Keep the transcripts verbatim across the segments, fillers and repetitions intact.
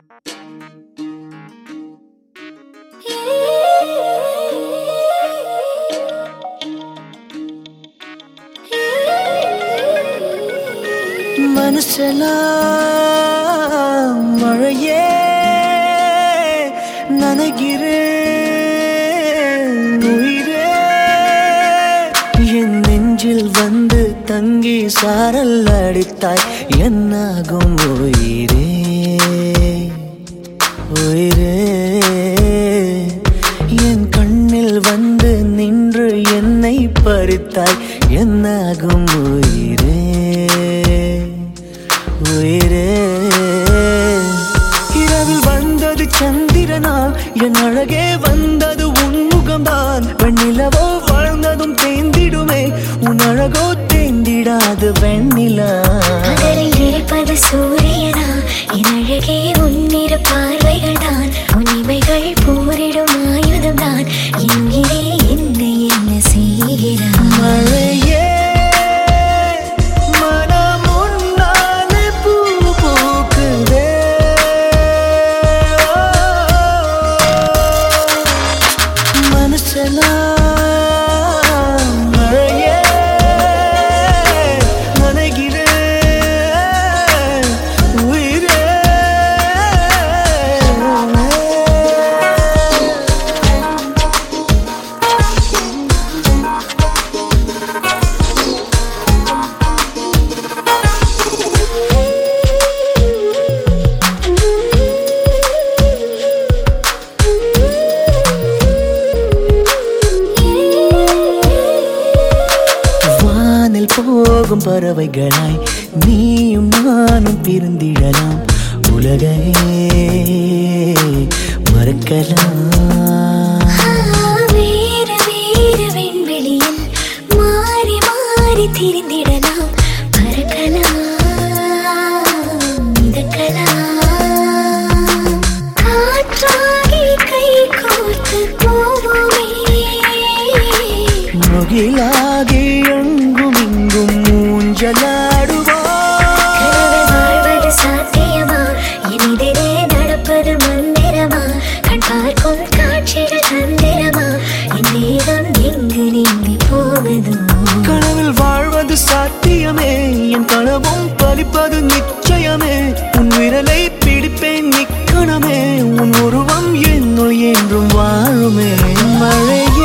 மனசெல்லாம் மழையே நனைகிறேன் உயிரே என் நெஞ்சில் வந்து தங்கி சாரல் அடித்தாய் என்னாகும் உயிரே உயிரே என் கண்ணில் வந்து நின்று என்னை பறித்தாய் என்னாகும் உயிரே உயிரே இரவில் வந்தது சந்திரனால் என் அழகே வந்தது உன்முகம்தான் வெண்ணிலவோ வாழ்ந்ததும் தேந்திடுமே உன் அழகோ தேந்திடாது வெண்ணிலா இருப்பது சூரியனா என் அழகே உன்னிரு பார்வைகள் தான் உன்னிமைகள் போரிடும் ஆயுதம் தான் எங்கே என்ன என்ன செய்கிறான் மழையே போகும் பறவைகளாய் நீயும் நானும் பிரிந்திடலாம் உலகையே மறக்கலாம் வேறு வேறு விண்வெளியில் மாறி மாறி திரிந்திடலாம் பறக்கலாம் மிதக்கலாம் காற்றாகி கை கோர்த்து போவோமே முகிலாகி எங்கும் இங்கும் மூஞ்சலாடுவாழ்வது சாத்தியமா எதிரே நடப்பது மந்திரமா கண் பார்க்கும் காட்சிகள் தந்திரமா என் நேரம் எங்கு நீங்கி போவதோ கனவில் வாழ்வது சாத்தியமே என் கனவும் பலிப்பது நிச்சயமே உன் விரலை பிடிப்பேன் நிக்கணமே உன் உருவம் என்னுள் என்றும் வாழுமே மழையே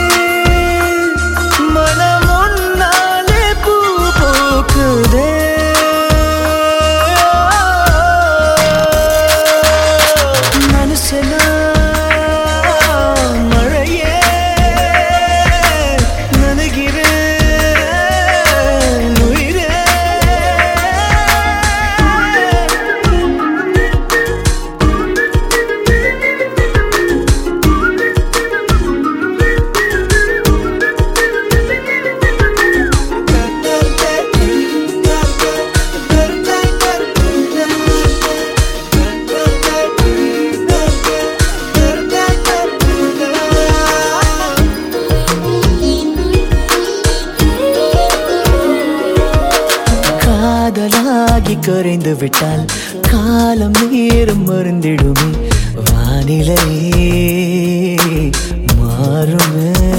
காதலாகி கரைந்து விட்டால் காலம் நேரம் மறந்திடுமே வானிலை மாறுமே